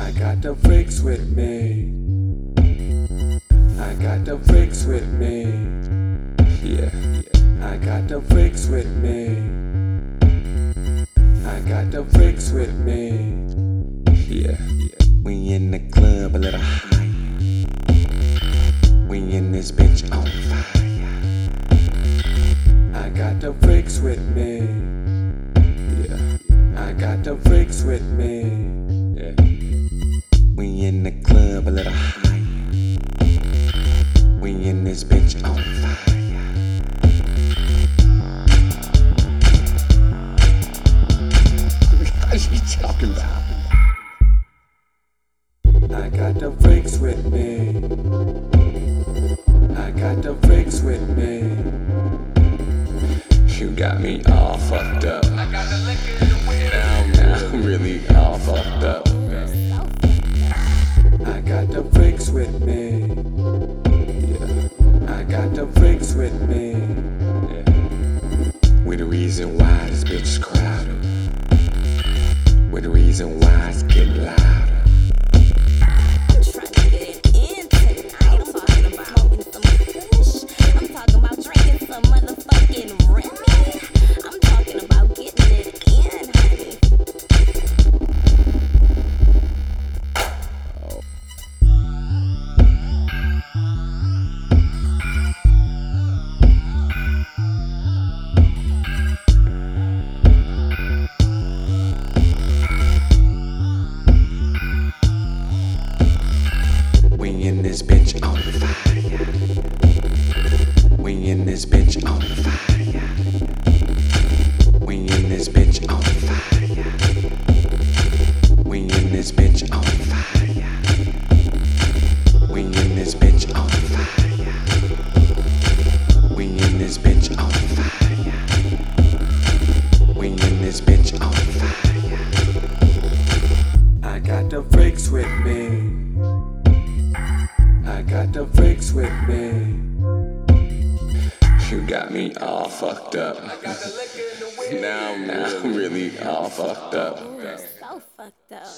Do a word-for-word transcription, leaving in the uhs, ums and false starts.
I got the freaks with me. I got the freaks with me. Yeah, I got the freaks with me. I got the freaks with me. Yeah, we in the club a little higher. We in this bitch on fire. I got the freaks with me. Yeah, I got the freaks with me. Yeah, we in the club a little higher. We in this bitch on fire. What is he talking about? I got the freaks with me. I got the freaks with me. You got me all fucked up. I got the liquor in the wind. Now I'm really all fucked up. I got the freaks with me. Yeah, I got the freaks with me. Yeah, we the reason why this bitch is crowded. We the reason why it's getting louder. We in this bitch on fire. We in this bitch on fire. We in this bitch on fire. We in this bitch on fire. We in this bitch on fire. We in this bitch on fire. We in this bitch on fire. I got the freaks with me. I got the freaks with me. You got me all fucked up. I got the liquor in the wind. Now I'm really all fucked up. So fucked up.